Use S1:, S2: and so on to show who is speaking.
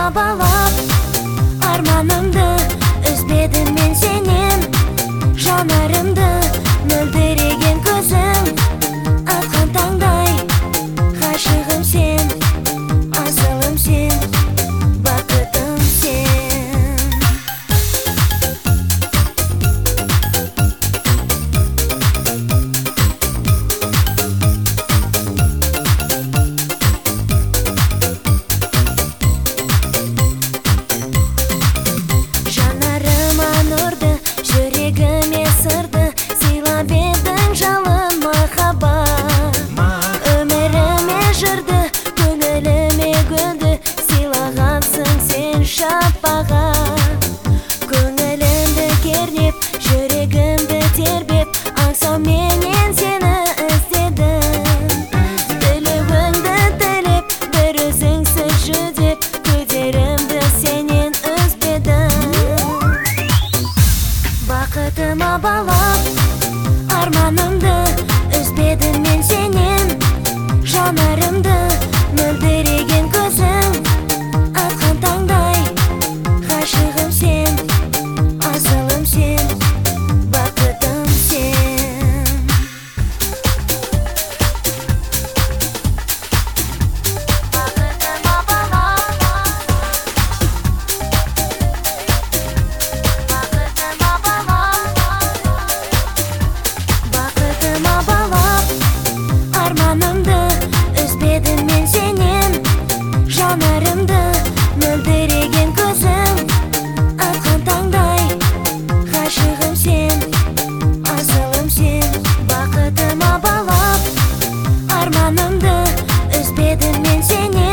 S1: балап, арманымды үзбедім мен сенен. Жанарымды мөлдіреген көзің, атқан таңдай ғашығым сен, асылым сен, бақытым сен. Жанарыма нұрды, жүрегіме сырды, сыйлап едің жалын махаббат. Өміріме жырды, көңіліме гүлді, сыйлағансың сен шапағат. Көңілімді кернеп, жүрегімді тербеп, аңсауменен сені іздедім. Тілеуіңді тілеп, бір өзіңсіз жүдеп, күдерімді сенен үзбедім. Бақытыма балап, арманымды үзбедім мен сенен. Жанарымды мөлдіреген көзің, атқан таңдай ғашығым сен, асылым сен, бақытым сен. Бақытыма балап, бақытыма балап, арманымды үзбедім мен сенен. Жанарымды мөлдіреген көзің, атқан таңдай ғашығым сен, асылым сен. Бақытыма балап, арманымды үзбедім мен сенен.